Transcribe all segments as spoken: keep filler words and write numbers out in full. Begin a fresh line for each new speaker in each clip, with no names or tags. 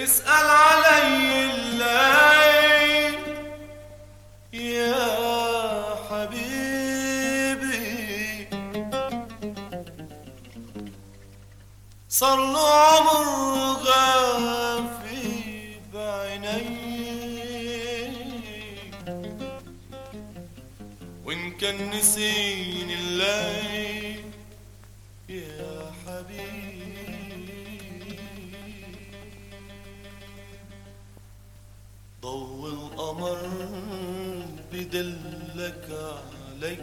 اسأل علي الليل يا حبيبي، صار له عمر غافي بعيني، وإن كان نسيني الليل يا حبيبي ضو القمر بدلك علي،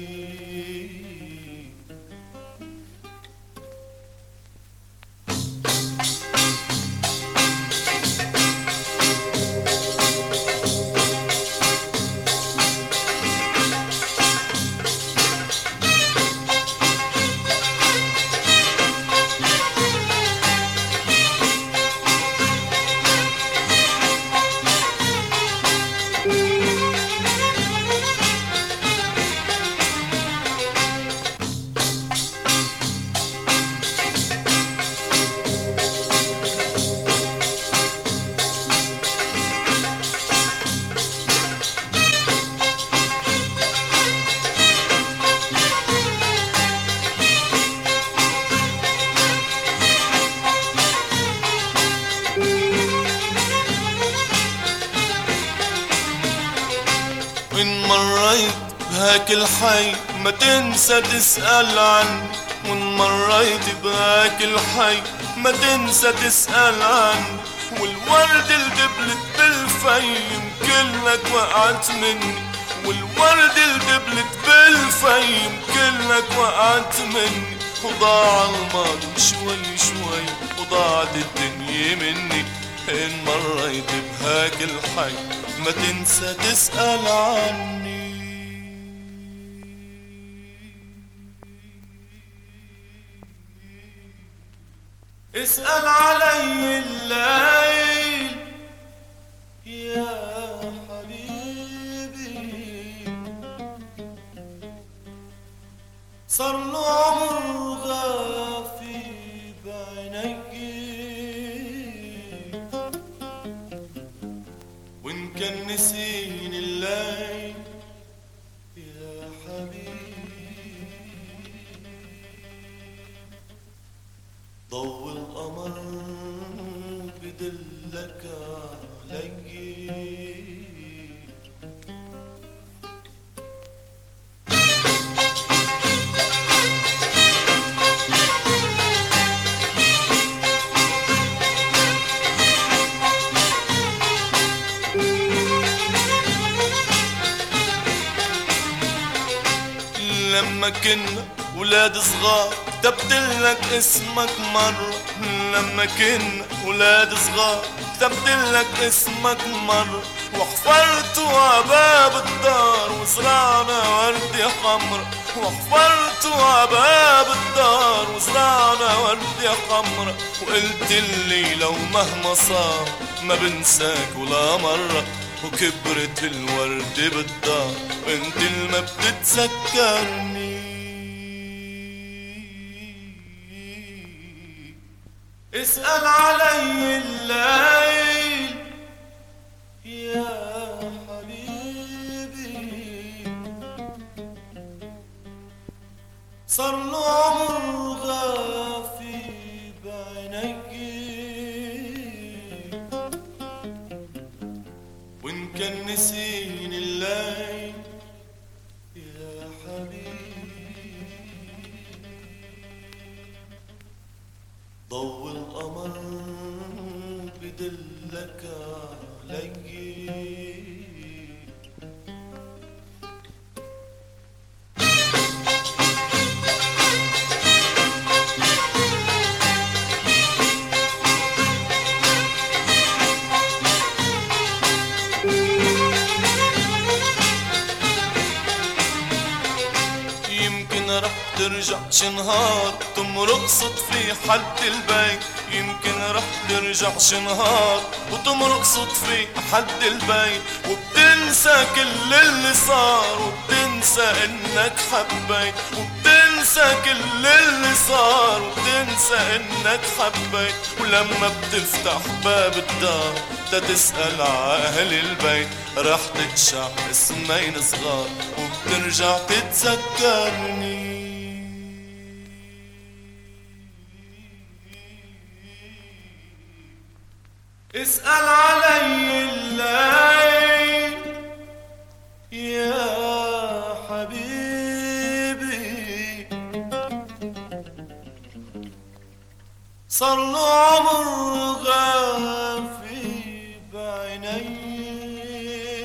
وإن مريت بهاك الحي ما تنسى تسأل عني، وإن مريت بهاك الحي ما تنسى تسأل عني، والورد الدبلت بالفيم كلك وقعت مني، والورد الدبلت بالفيم كلك وقعت مني، وضاع الماضي شوي شوي وضاعت الدنيا مني. إن مريت بهاك الحي ما تنسى تسأل عني. اسأل علي الليل يا حبيبي، صار له عمر غافي بعيني، وإن كان نسيني الليل يا حبيبي ضو القمر بدلك علي. لما كنا ولاد صغار كتبتلك اسمك مرة، لما كنا ولاد صغار كتبتلك اسمك مرة، وحفرت عباب الدار وزرعنا وردة حمرا، وحفرت عباب الدار وزرعنا وردة حمرا، وقلت لي لو مهما صار ما بنساك ولا مرة، وكبرت الوردة بالدار وانت اللي ما بتتذكرني. اسأل علي الليل يا حبيبي، صار له عمر غافي بعيني، وإن كان نسيني الليل يا حبيبي ضو القمر بدلك علي. رح ترجع شنهار تمرق صدفي حد البيت، يمكن رح ترجع شنهار وتمرق صدفي حد البيت، وبتنسى كل اللي صار وبتنسى وبتنسى انك حبيت، وبتنسى كل اللي صار، وبتنسى انك حبيت. ولما بتفتح باب الدار تتسأل ع اهل البيت، رح تتشع اسمين صغار وبترجع تتذكرني. اسأل علي الليل يا حبيبي، صار له عمر غافي بعيني،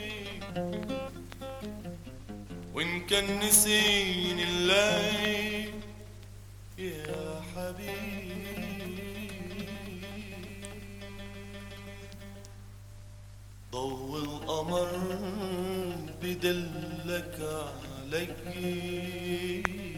وإن كان نسيني الليل يا حبيبي. ضوء القمر بدلك علي،